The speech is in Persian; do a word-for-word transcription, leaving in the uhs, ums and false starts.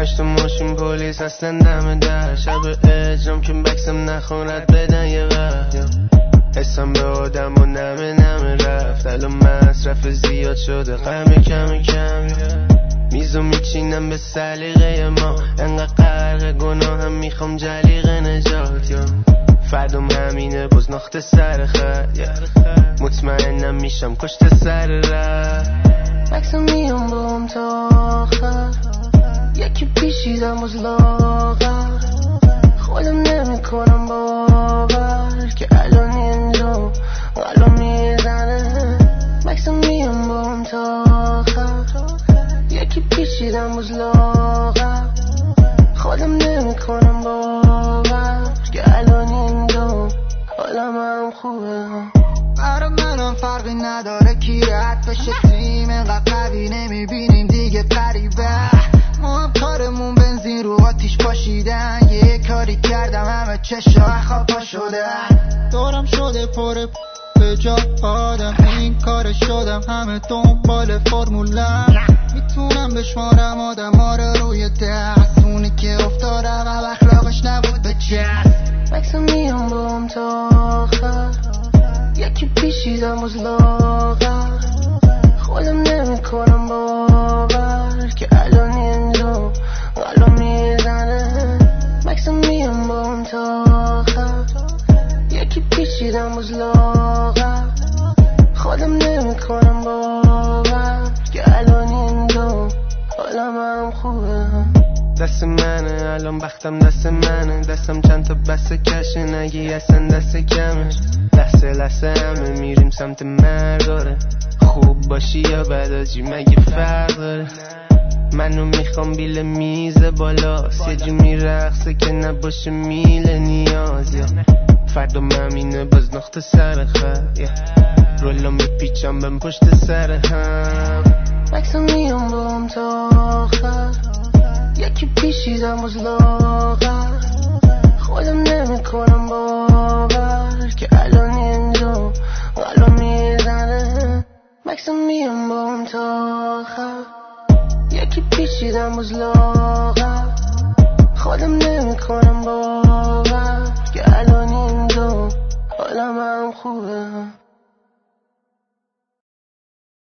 پشت ماشین پلیس اصلا دم در شب اجرام که بکسم نخون رد بدن یه وقت حسم به آدم و نمه نمه رفت الان مصرف زیاد شده غم کم کم میزو میچینم به سلیقه ما انقدر غرق گناهم میخوام جلیق نجات یا فردم همینه باز ناخت سر خط مطمئنم میشم کشت سر رفت مکسم میام با هم تا آخر یکی پیشیدم باز لاغر خودم نمی کنم باور که الان اینجا الان میزنه مکسم میام با هم تا آخر یکی پیشیدم باز لاغر خودم نمی کنم باور که الان اینجا حالم هم خوبه برا منم فرقی نداره کی رد بشه تیم اینقدر قوی نمیبینیم دیگه قریبه ما هم کارمون بنزین رو آتیش پاشیدن یه کاری کردم همه چشا خوابا شده دورم شده پر به جا آدم این کار شدم همه دنبال فرمولن میتونم بشمارم آدم ها رو روی دست اونی که افتادم و اخلاقش نبود به جست مکسم میام با هم تا آخر یکی پیشیدم از لاغر خودم نمی کنم باور که الان اینجا الان میزنه مکسم میام با هم تا آخر یکی پیشیدم از لاغر خودم نمی کنم باور که الان اینجا حالم هم خوبه دست منه الان بختم دست منه دستم چند تا بسته کشه نگی اصلا دست کمه لحظه لحظه همه میریم سمت مرگاره خوب باشی یا بداجی مگه فرق داره منو میخوام بیل میز بالا یه جو میرقصه که نباشه میل نیاز یا فردا ممینه باز نقطه سر خط رولا میپیچم بهم پشت سر هم مکسم میام با هم تا آخر یکی پیشیدم از لاغر خودم نمی کنم باور که الان اینجا الان میزنه مکسم میام با هم تا آخر یکی پیچیدم از لاغر خودم نمی کنم باور که الان اینجا حالم هم خوبه